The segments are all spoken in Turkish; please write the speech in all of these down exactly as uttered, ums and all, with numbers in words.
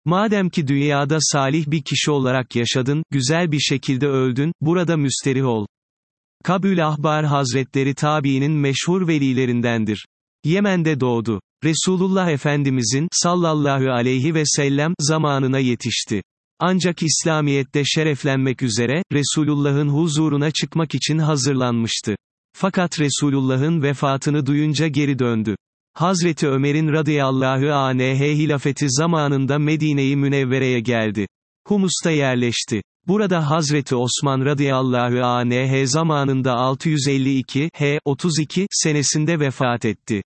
Madem ki dünyada salih bir kişi olarak yaşadın, güzel bir şekilde öldün, burada müsterih ol. Kabül Ahbar Hazretleri tabiinin meşhur velilerindendir. Yemen'de doğdu. Resulullah Efendimizin, sallallahu aleyhi ve sellem, zamanına yetişti. Ancak İslamiyet'te şereflenmek üzere, Resulullah'ın huzuruna çıkmak için hazırlanmıştı. Fakat Resulullah'ın vefatını duyunca geri döndü. Hazreti Ömer'in radıyallahu anh hilafeti zamanında Medine-i Münevvere'ye geldi. Humus'ta yerleşti. Burada Hazreti Osman radıyallahu anh zamanında altı yüz elli iki H otuz iki senesinde vefat etti.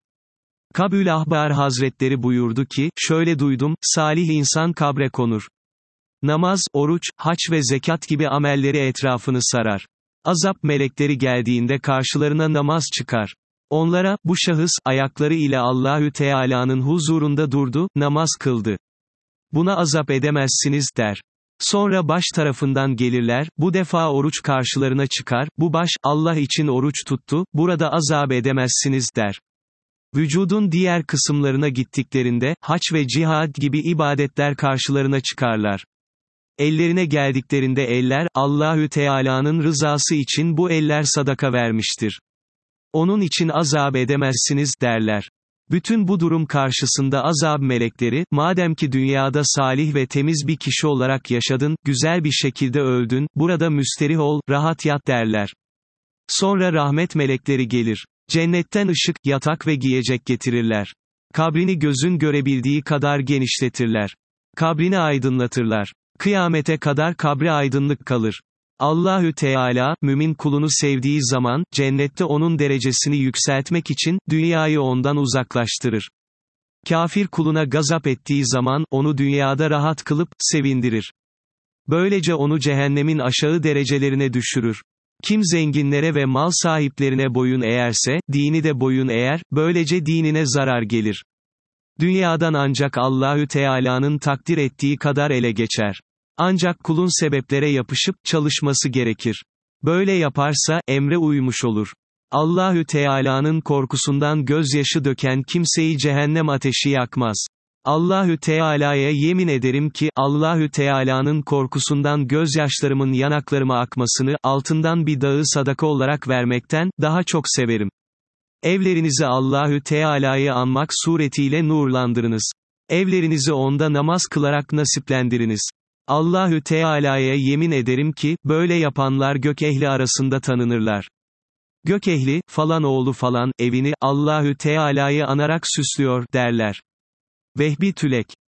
Kabül Ahbar Hazretleri buyurdu ki, şöyle duydum, salih insan kabre konur. Namaz, oruç, hac ve zekat gibi amelleri etrafını sarar. Azap melekleri geldiğinde karşılarına namaz çıkar. Onlara, bu şahıs, ayakları ile Allahü Teala'nın huzurunda durdu, namaz kıldı. Buna azap edemezsiniz, der. Sonra baş tarafından gelirler, bu defa oruç karşılarına çıkar, bu baş, Allah için oruç tuttu, burada azap edemezsiniz, der. Vücudun diğer kısımlarına gittiklerinde, hac ve cihad gibi ibadetler karşılarına çıkarlar. Ellerine geldiklerinde eller, Allahü Teala'nın rızası için bu eller sadaka vermiştir. Onun için azap edemezsiniz, derler. Bütün bu durum karşısında azab melekleri, madem ki dünyada salih ve temiz bir kişi olarak yaşadın, güzel bir şekilde öldün, burada müsterih ol, rahat yat, derler. Sonra rahmet melekleri gelir. Cennetten ışık, yatak ve giyecek getirirler. Kabrini gözün görebildiği kadar genişletirler. Kabrini aydınlatırlar. Kıyamete kadar kabri aydınlık kalır. Allahü Teala, mümin kulunu sevdiği zaman, cennette onun derecesini yükseltmek için, dünyayı ondan uzaklaştırır. Kafir kuluna gazap ettiği zaman, onu dünyada rahat kılıp, sevindirir. Böylece onu cehennemin aşağı derecelerine düşürür. Kim zenginlere ve mal sahiplerine boyun eğerse, dini de boyun eğer, böylece dinine zarar gelir. Dünyadan ancak Allahü Teala'nın takdir ettiği kadar ele geçer. Ancak kulun sebeplere yapışıp, çalışması gerekir. Böyle yaparsa, emre uymuş olur. Allahü Teala'nın korkusundan gözyaşı döken kimseyi cehennem ateşi yakmaz. Allahü Teala'ya yemin ederim ki, Allahü Teala'nın korkusundan gözyaşlarımın yanaklarıma akmasını, altından bir dağı sadaka olarak vermekten, daha çok severim. Evlerinizi Allahü Teala'yı anmak suretiyle nurlandırınız. Evlerinizi onda namaz kılarak nasiplendiriniz. Allahü Teala'ya yemin ederim ki, böyle yapanlar gök ehli arasında tanınırlar. Gök ehli, falan oğlu falan, evini, Allahü Teala'yı anarak süslüyor, derler. Vehbi Tülek